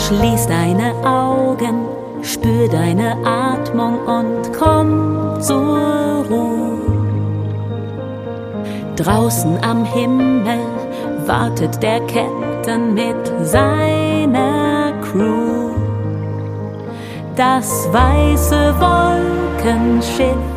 Schließ deine Augen, spür deine Atmung und komm zur Ruhe. Draußen am Himmel wartet der Captain mit seiner Crew. Das weiße Wolkenschiff